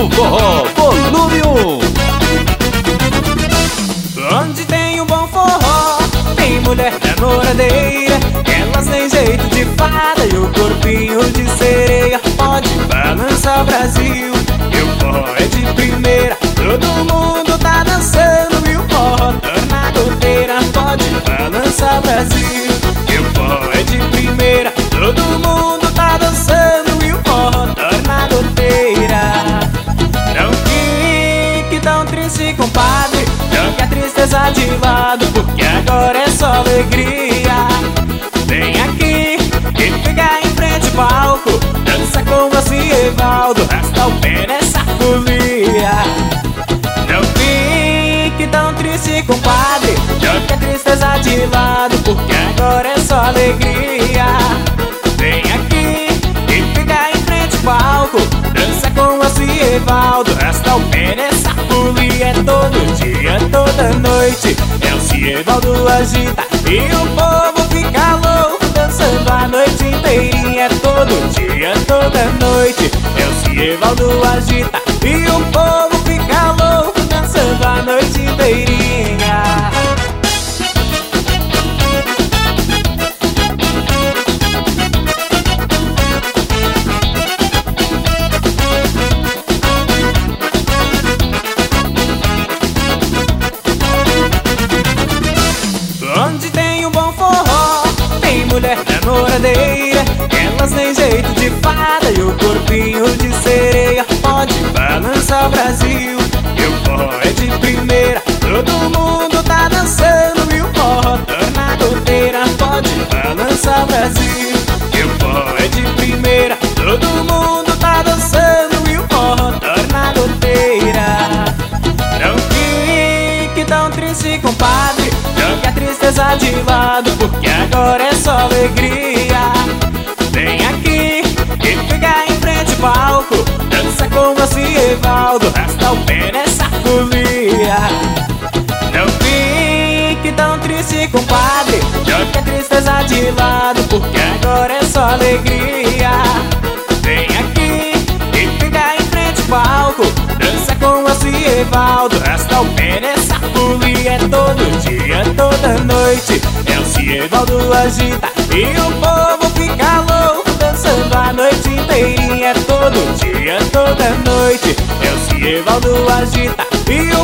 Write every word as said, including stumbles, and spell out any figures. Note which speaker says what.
Speaker 1: do Forró, volume um.
Speaker 2: Onde tem um bom forró, tem mulher namoradeira. Elas têm jeito de fada e o corpinho de sereia. Pode balançar Brasil, e o forró é de primeira. Todo mundo tá dançando e o forró torna goteira. Pode balançar Brasil, e o forró é de primeira. Todo mundo tá dançando e o forró torna goteira. Não fique tão triste, compadre, jogue a tristeza de lado, porque agora é só alegria. Vem aqui e fica em frente ao palco, dança com você, Evaldo, rasta o pé nessa folia. Não fique tão triste, compadre, jogue a tristeza de lado, porque agora é só alegria. Vem aqui e fica em frente ao palco, dança com você, Evaldo, rasta o pé nessa folia. É todo dia, toda noite, é o Cievaldo agita e o povo fica louco, dançando a noite inteirinha. É todo dia, toda noite, é o Cievaldo agita e o povo fica louco, dançando a noite inteirinha. Onde tem um bom forró, tem mulher namoradeira. Elas têm jeito de fada e o corpinho de sereia. Pode balançar Brasil, e o forró é de primeira. Todo mundo tá dançando e o forró torna goteira. Pode balançar Brasil, e o forró é de primeira. Todo mundo tá dançando e o forró torna goteira. Não fique tão triste, compadre, jogue a tristeza de lado, porque agora é só alegria. Vem aqui e fica em frente ao palco, dança com você, Evaldo, rasta o pé nessa folia. Não fique tão triste, compadre, jogue a tristeza de lado, porque agora é só alegria. Vem aqui e fica em frente ao palco, dança com você, Evaldo, rasta o pé nessa folia. É todo dia, toda noite, é o Cievaldo agita e o povo fica louco, dançando a noite inteirinha. É todo dia, toda noite, é o Cievaldo agita e o